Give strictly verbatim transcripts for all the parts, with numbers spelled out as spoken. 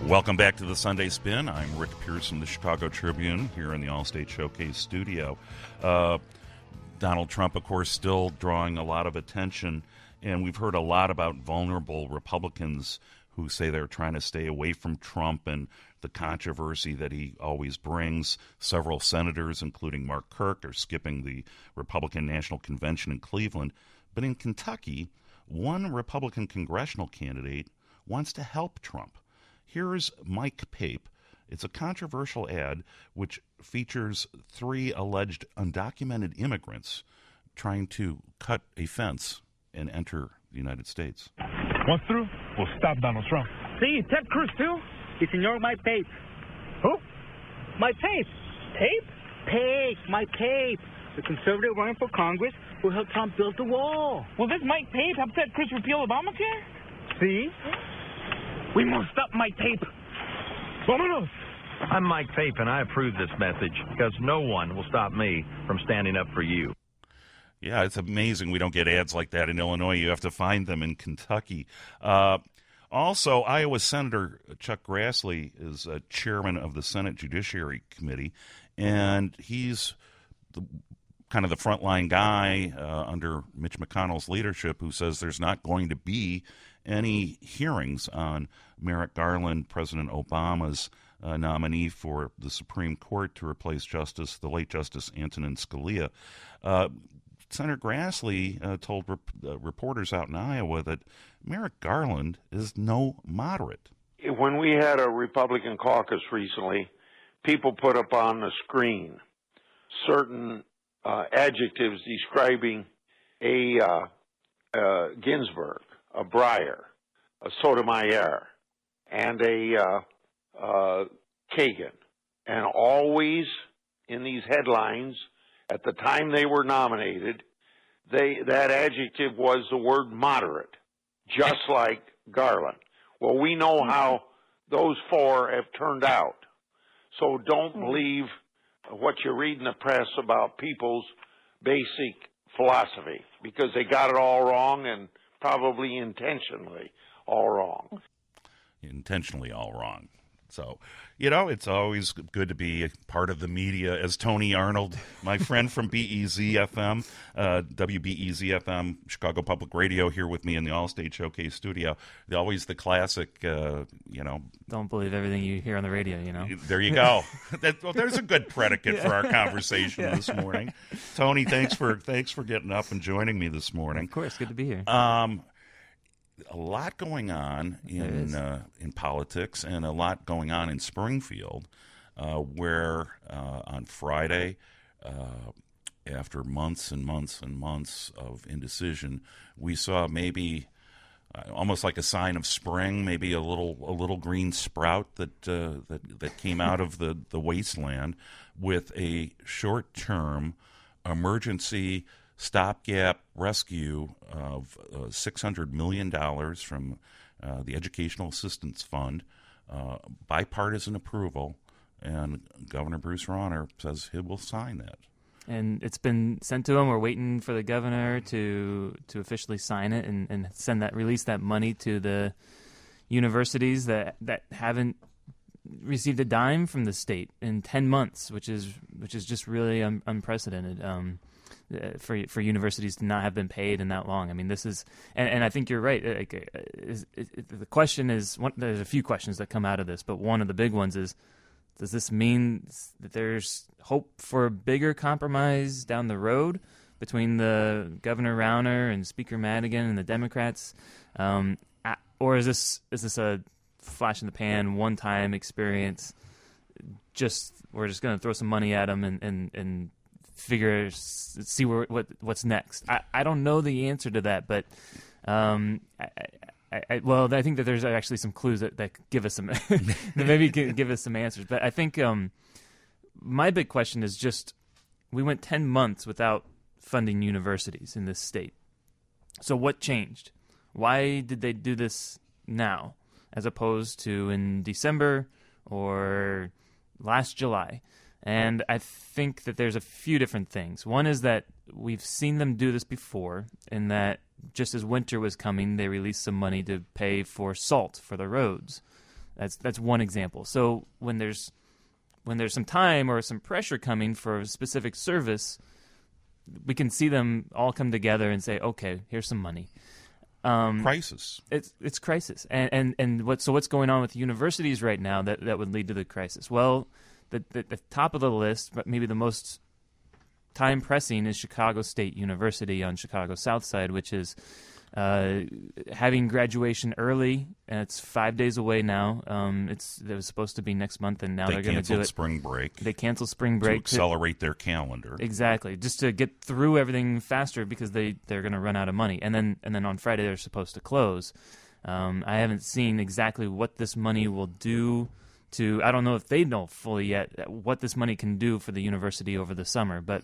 Welcome back to the Sunday Spin. I'm Rick Pearson, the Chicago Tribune, here in the Allstate Showcase studio. Uh, Donald Trump, of course, still drawing a lot of attention, and we've heard a lot about vulnerable Republicans who say they're trying to stay away from Trump and the controversy that he always brings. Several senators, including Mark Kirk, are skipping the Republican National Convention in Cleveland. But in Kentucky, one Republican congressional candidate wants to help Trump. Here's Mike Pape. It's a controversial ad which features three alleged undocumented immigrants trying to cut a fence and enter the United States. Once through, we'll stop Donald Trump. See, Ted Cruz, too. It's Senor Mike Pape. Who? Mike Pape. Pape? Pape. Mike Pape. The conservative running for Congress who helped Trump build the wall. Will this Mike Pape help Ted Cruz repeal Obamacare? See? We must stop Mike Pape. Vámonos. I'm Mike Pape, and I approve this message because no one will stop me from standing up for you. Yeah, it's amazing we don't get ads like that in Illinois. You have to find them in Kentucky. Uh, also, Iowa Senator Chuck Grassley is uh, chairman of the Senate Judiciary Committee, and he's the, kind of the frontline guy uh, under Mitch McConnell's leadership who says there's not going to be any hearings on Merrick Garland, President Obama's uh, nominee for the Supreme Court to replace Justice, the late Justice Antonin Scalia. Uh, Senator Grassley uh, told rep- uh, reporters out in Iowa that Merrick Garland is no moderate. When we had a Republican caucus recently, people put up on the screen certain uh, adjectives describing a uh, uh, Ginsburg, a Breyer, a Sotomayor, and a uh, uh, Kagan. And always in these headlines, at the time they were nominated, they that adjective was the word moderate, just like Garland. Well, we know how those four have turned out. So don't believe what you read in the press about people's basic philosophy, because they got it all wrong and probably intentionally all wrong. Intentionally all wrong. So, you know, it's always good to be a part of the media. As Tony Arnold, my friend from B E Z F M, uh, W B E Z F M, Chicago Public Radio, here with me in the Allstate Showcase studio. Always the classic, uh, you know. Don't believe everything you hear on the radio, you know. There you go. that, well, there's a good predicate yeah. for our conversation yeah. this morning. Tony, thanks for thanks for getting up and joining me this morning. Of course, good to be here. Um. A lot going on in uh, in politics, and a lot going on in Springfield, uh, where uh, on Friday, uh, after months and months and months of indecision, we saw maybe uh, almost like a sign of spring, maybe a little a little green sprout that uh, that that came out of the, the wasteland with a short-term emergency stopgap rescue of uh, six hundred million dollars from uh, the Educational Assistance Fund, uh, bipartisan approval, and Governor Bruce Rauner says he will sign that. And it's been sent to him. We're waiting for the governor to to officially sign it and, and send that release that money to the universities that, that haven't received a dime from the state in ten months, which is which is just really un- unprecedented. Um, for for universities to not have been paid in that long. I mean, this is, and, and I think you're right. Like, is, is, the question is, one, there's a few questions that come out of this, but one of the big ones is, does this mean that there's hope for a bigger compromise down the road between the Governor Rauner and Speaker Madigan and the Democrats, um, or is this is this a flash in the pan, one time experience? Just we're just going to throw some money at them and and and figure see where, what what's next. I, I don't know the answer to that, but um, I, I, I, well, I think that there's actually some clues that, that give us some maybe give us some answers. But I think um, my big question is just we went ten months without funding universities in this state. So what changed? Why did they do this now as opposed to in December or last July? And I think that there's a few different things. One is that we've seen them do this before, in that just as winter was coming, they released some money to pay for salt for the roads. That's that's one example. So when there's when there's some time or some pressure coming for a specific service, we can see them all come together and say, okay, here's some money. Um, crisis. It's it's crisis, and and and what so what's going on with universities right now that, that would lead to the crisis? Well, the, the the top of the list, but maybe the most time pressing, is Chicago State University on Chicago's South Side, which is uh, having graduation early, and it's five days away now. Um, it's it was supposed to be next month, and now they they're going to do it. spring break. They canceled spring break to accelerate to, their calendar. Exactly, just to get through everything faster because they they're going to run out of money, and then and then on Friday they're supposed to close. Um, I haven't seen exactly what this money will do to. I don't know if they know fully yet what this money can do for the university over the summer, but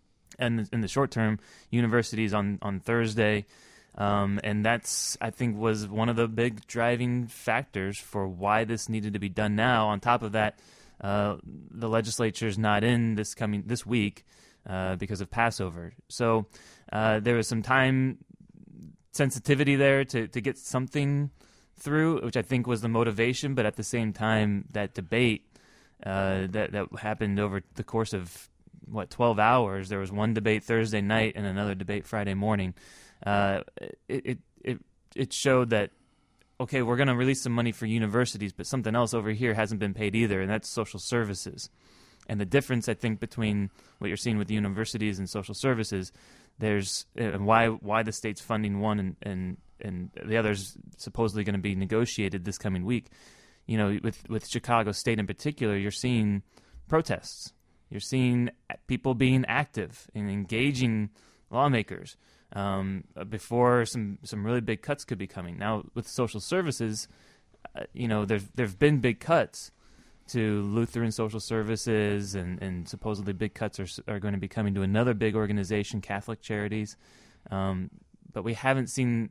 in in the short term, universities on on Thursday. Um, and that's, I think, was one of the big driving factors for why this needed to be done now. On top of that, uh, the legislature's not in this coming this week uh, because of Passover. So uh, there was some time sensitivity there to, to get something through, which I think was the motivation. But at the same time, that debate uh, that that happened over the course of what twelve hours. There was one debate Thursday night and another debate Friday morning. Uh, it, it it it showed that, okay, we're going to release some money for universities, but something else over here hasn't been paid either, and that's social services. And the difference, I think, between what you're seeing with universities and social services, there's and why why the state's funding one and and, and the other's supposedly going to be negotiated this coming week. You know, with with Chicago State in particular, you're seeing protests. You're seeing people being active and engaging lawmakers. Um, before some, some really big cuts could be coming. Now, with social services, uh, you know, there's there've been big cuts to Lutheran social services, and, and supposedly big cuts are are going to be coming to another big organization, Catholic Charities. Um, but we haven't seen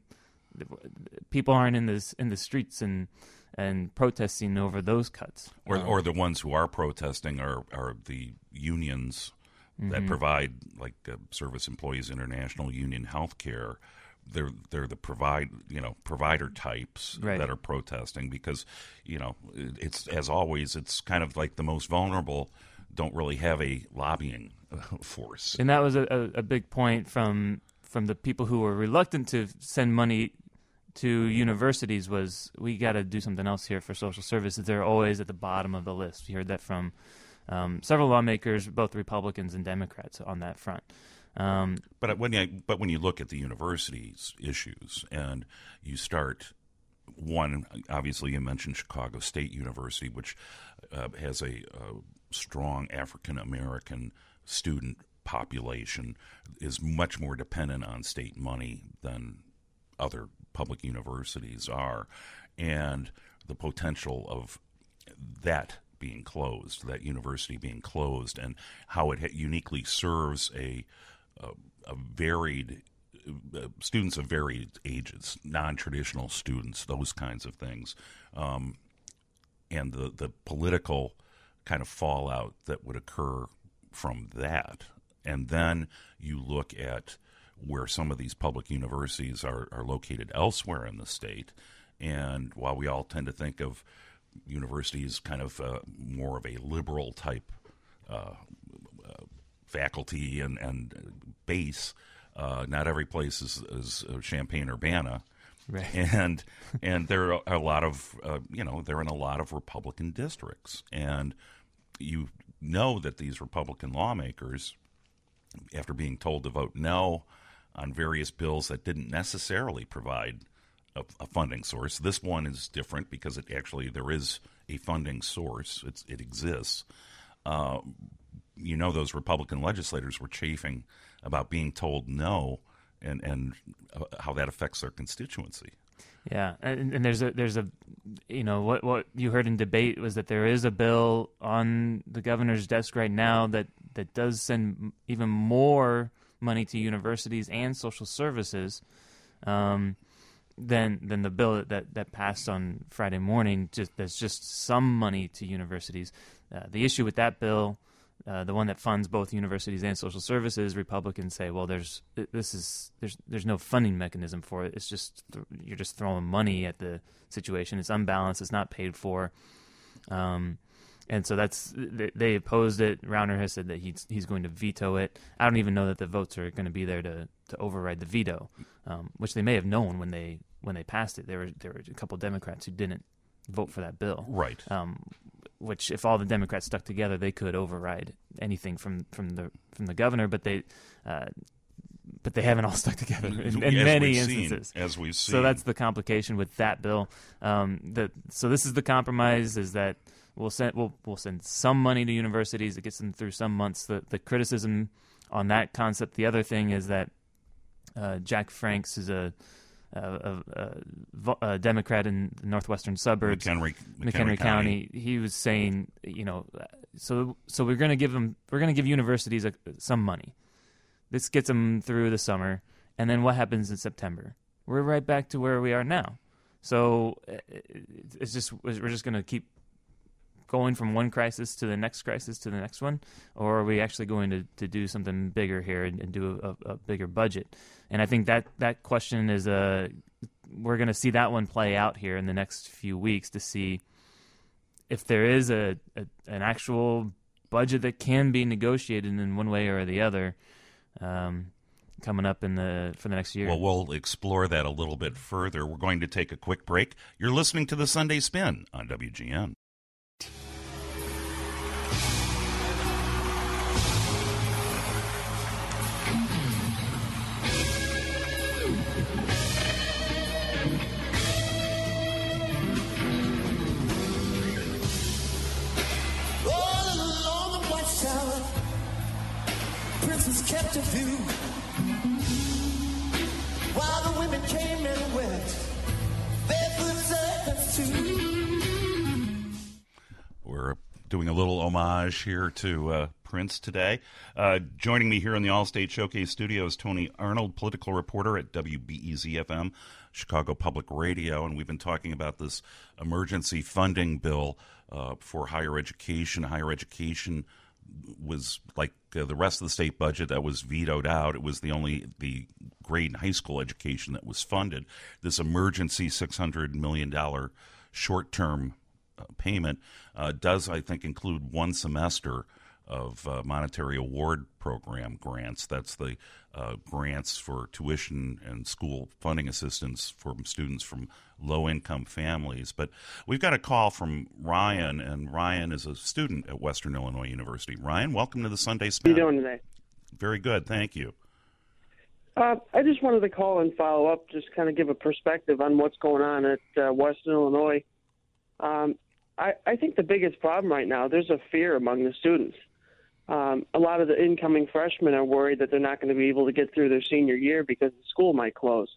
people aren't in this in the streets and and protesting over those cuts. Or um, or the ones who are protesting are are the unions that mm-hmm. provide, like uh, Service Employees International Union Health Care. They're they're the provide you know provider types right. that are protesting because, you know, it's as always it's kind of like the most vulnerable don't really have a lobbying force. And that was a, a, a big point from from the people who were reluctant to send money to universities was, we got to do something else here for social services. They're always at the bottom of the list. We heard that from Um, several lawmakers, both Republicans and Democrats, on that front. Um, but when you but when you look at the universities' issues and you start, one, obviously you mentioned Chicago State University, which uh, has a, a strong African American student population, is much more dependent on state money than other public universities are, and the potential of that being closed, that university being closed, and how it uniquely serves a a, a varied uh, students of varied ages, non-traditional students, those kinds of things, um, and the the political kind of fallout that would occur from that. And then you look at where some of these public universities are, are located elsewhere in the state, and while we all tend to think of universities kind of uh, more of a liberal type uh, uh, faculty and, and base, uh, not every place is, is Champaign-Urbana. Right. And and there are a lot of, uh, you know, they're in a lot of Republican districts. And you know that these Republican lawmakers, after being told to vote no on various bills that didn't necessarily provide a, a funding source. This one is different because it actually, there is a funding source. It's, it exists. Uh, you know, those Republican legislators were chafing about being told no and, and uh, how that affects their constituency. Yeah, and, and there's a there's a you know what what you heard in debate was that there is a bill on the governor's desk right now that, that does send even more money to universities and social services um, than than the bill that, that passed on Friday morning. Just there's just some money to universities. Uh, the issue with that bill uh, the one that funds both universities and social services, Republicans say, well, there's this is there's there's no funding mechanism for it. It's just you're just throwing money at the situation. It's unbalanced. It's not paid for. Um, and so that's they, they opposed it. Rauner has said that he's he's going to veto it. I don't even know that the votes are going to be there to, to override the veto, um, which they may have known when they when they passed it. There were there were a couple of Democrats who didn't vote for that bill, right? Um, which, if all the Democrats stuck together, they could override anything from, from the from the governor. But they, uh, but they haven't all stuck together in, in many instances, seen, as we've seen. So that's the complication with that bill. Um, the, so this is the compromise: is that we'll send we'll we'll send some money to universities. It gets them through some months. The the criticism on that concept. The other thing is that uh, Jack Franks is a Uh, a, a, a Democrat in the northwestern suburbs, McHenry, McHenry, McHenry County. County. He was saying, you know, so so we're going to give them, we're going to give universities a, some money. This gets them through the summer, and then what happens in September? We're right back to where we are now. So it's just we're just going to keep going from one crisis to the next crisis to the next one, or are we actually going to, to do something bigger here and, and do a, a bigger budget? And I think that, that question is a we're going to see that one play out here in the next few weeks to see if there is a, a an actual budget that can be negotiated in one way or the other um, coming up in the for the next year. Well, we'll explore that a little bit further. We're going to take a quick break. You're listening to the Sunday Spin on W G N. Kept a view while the women came and went barefoot servants too. We're doing a little homage here to uh, Prince today. Uh, joining me here in the All-State Showcase studio is Tony Arnold, political reporter at W B E Z F M, Chicago Public Radio, and we've been talking about this emergency funding bill uh, for higher education. Higher education was like uh, the rest of the state budget that was vetoed out. It was the only the grade and high school education that was funded. This emergency six hundred million dollars short-term uh, payment uh, does, I think, include one semester of uh, monetary award program grants. That's the uh, grants for tuition and school funding assistance for students from low-income families. But we've got a call from Ryan, and Ryan is a student at Western Illinois University. Ryan, welcome to the Sunday Spin. How are you doing today? Very good, thank you. Uh, I just wanted to call and follow up, just kind of give a perspective on what's going on at uh, Western Illinois. Um, I, I think the biggest problem right now, there's a fear among the students. Um, a lot of the incoming freshmen are worried that they're not going to be able to get through their senior year because the school might close.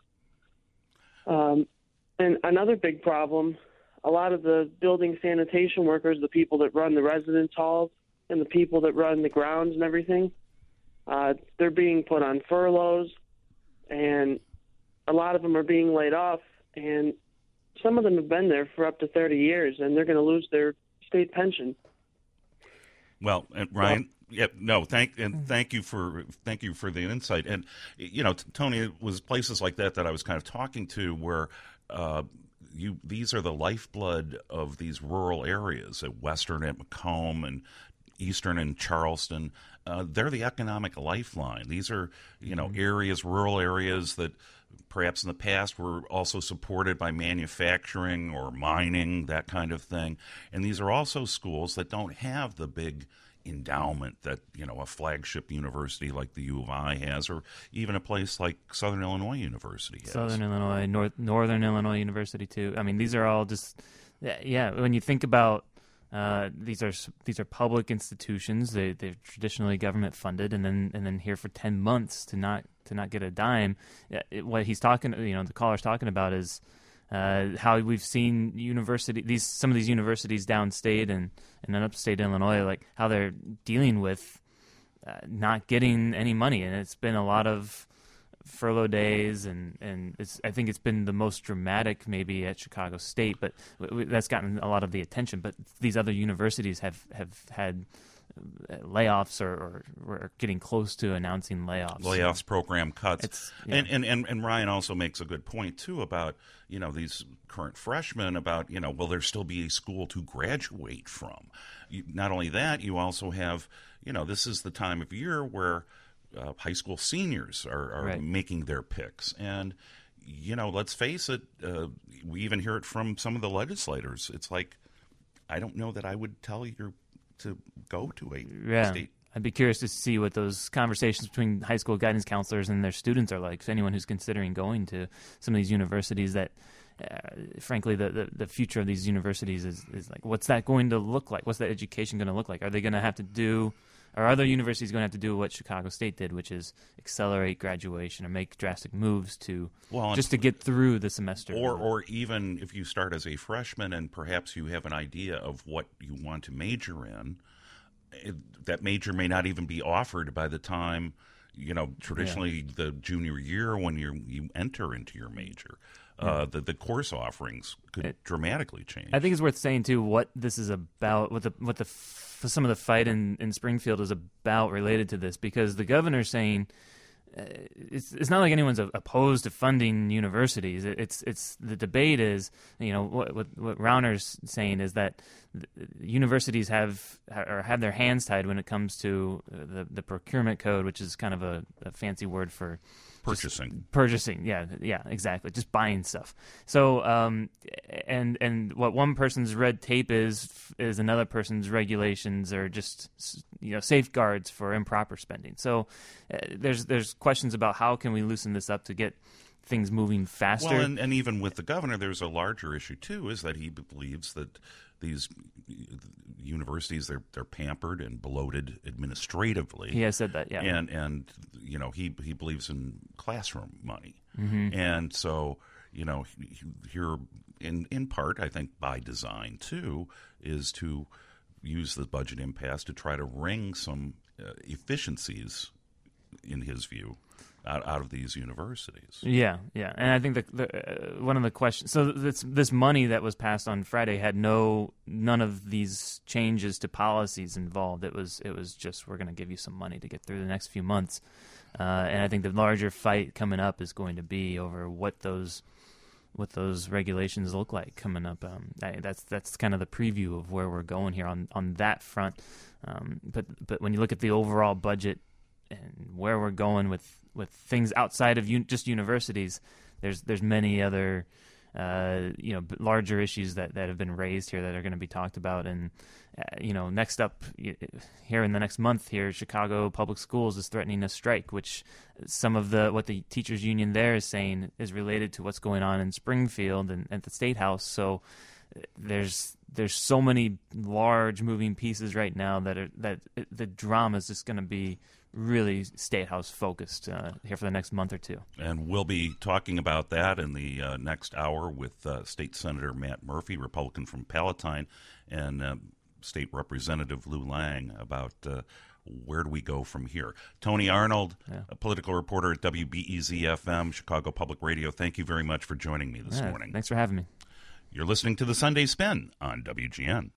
Um, and another big problem, a lot of the building sanitation workers, the people that run the residence halls and the people that run the grounds and everything, uh, they're being put on furloughs, and a lot of them are being laid off, and some of them have been there for up to thirty years, and they're going to lose their state pension. Well, and Ryan, yeah, no, thank and thank you for thank you for the insight. And you know, Tony, it was places like that that I was kind of talking to where uh, you these are the lifeblood of these rural areas at Western, at Macomb, and Eastern and Charleston. Uh, they're the economic lifeline. These are you know areas, rural areas that perhaps in the past were also supported by manufacturing or mining, that kind of thing. And these are also schools that don't have the big endowment that, you know, a flagship university like the U of I has, or even a place like Southern Illinois University has. Southern Illinois, North, Northern Illinois University, too. I mean, these are all just, yeah, when you think about Uh, these are these are public institutions. They they're traditionally government funded, and then and then here for ten months to not to not get a dime. It, what he's talking, you know, the caller's talking about is uh, how we've seen university these some of these universities downstate and and then upstate Illinois, like how they're dealing with uh, not getting any money, and it's been a lot of furlough days, and and it's, I think it's been the most dramatic maybe at Chicago State, but w- w- that's gotten a lot of the attention. But these other universities have have had layoffs or, or we're getting close to announcing layoffs. Layoffs, program cuts. It's, yeah. and, and, and, and Ryan also makes a good point, too, about, you know, these current freshmen about, you know, will there still be a school to graduate from? You, not only that, you also have, you know, this is the time of year where uh, high school seniors are, are right. making their picks. And, you know, let's face it, uh, we even hear it from some of the legislators. It's like, I don't know that I would tell you to go to a yeah. state. I'd be curious to see what those conversations between high school guidance counselors and their students are like. For anyone who's considering going to some of these universities, that, uh, frankly, the, the, the future of these universities is, is like, what's that going to look like? What's that education going to look like? Are they going to have to do, are other universities going to have to do what Chicago State did, which is accelerate graduation or make drastic moves to well, just to get through the semester? Or, or even if you start as a freshman and perhaps you have an idea of what you want to major in, it, that major may not even be offered by the time, you know, traditionally yeah. the junior year when you you enter into your major. Yeah. Uh, the, the course offerings could it, dramatically change. I think it's worth saying, too, what this is about, what the what the f- some of the fight in, in Springfield is about related to this, because the governor's saying uh, it's it's not like anyone's opposed to funding universities. It's it's the debate is, you know, what what, what Rauner's saying is that universities have or have their hands tied when it comes to the the procurement code, which is kind of a, a fancy word for purchasing. Purchasing, yeah, yeah, exactly. Just buying stuff. So, um, and and what one person's red tape is is another person's regulations or just, you know, safeguards for improper spending. So, uh, there's there's questions about how can we loosen this up to get things moving faster. Well, and, and even with the governor, there's a larger issue too, is that he believes that these universities, they're they're pampered and bloated administratively. He has said that, yeah. And and you know he he believes in classroom money, mm-hmm. and so you know here in in part, I think by design too, is to use the budget impasse to try to wring some uh, efficiencies, in his view, Out, out of these universities. Yeah, yeah, and I think the, the uh, one of the questions. So this this money that was passed on Friday had no none of these changes to policies involved. It was it was just we're going to give you some money to get through the next few months, uh, and I think the larger fight coming up is going to be over what those what those regulations look like coming up. Um, I, that's that's kind of the preview of where we're going here on on that front. Um, but but when you look at the overall budget and where we're going with with things outside of un- just universities, there's there's many other uh, you know larger issues that, that have been raised here that are going to be talked about. And uh, you know next up here in the next month here, Chicago Public Schools is threatening a strike, which some of the what the teachers union there is saying is related to what's going on in Springfield and at the State House. So there's there's so many large moving pieces right now that are that it, the drama is just going to be really State House focused uh, here for the next month or two. And we'll be talking about that in the uh, next hour with uh, State Senator Matt Murphy, Republican from Palatine, and uh, State Representative Lou Lang about uh, where do we go from here. Tony Arnold, yeah. a political reporter at W B E Z F M, Chicago Public Radio, thank you very much for joining me this yeah, morning. Thanks for having me. You're listening to the Sunday Spin on W G N.